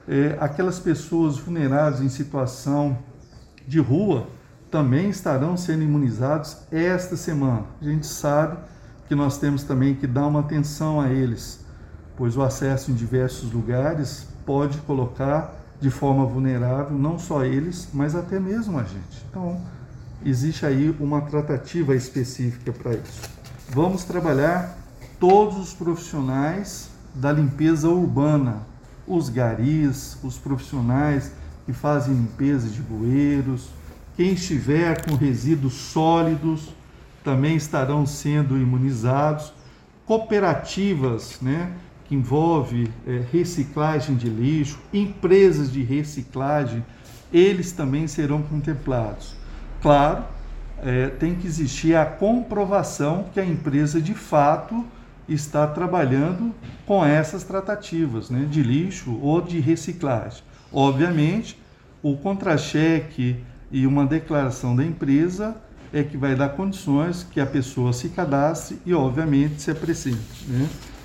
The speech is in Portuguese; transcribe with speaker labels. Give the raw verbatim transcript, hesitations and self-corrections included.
Speaker 1: É, aquelas pessoas vulneráveis em situação de rua também estarão sendo imunizados esta semana. A gente sabe que nós temos também que dar uma atenção a eles, pois o acesso em diversos lugares pode colocar de forma vulnerável não só eles, mas até mesmo a gente. Então, existe aí uma tratativa específica para isso. Vamos trabalhar todos os profissionais da limpeza urbana, os garis, os profissionais que fazem limpeza de bueiros, quem estiver com resíduos sólidos também estarão sendo imunizados, cooperativas, né, que envolve é, reciclagem de lixo, empresas de reciclagem, eles também serão contemplados. Claro, é, tem que existir a comprovação que a empresa de fato está trabalhando com essas tratativas, né, de lixo ou de reciclagem. Obviamente, o contra-cheque e uma declaração da empresa é que vai dar condições que a pessoa se cadastre e, obviamente, se apresente, né?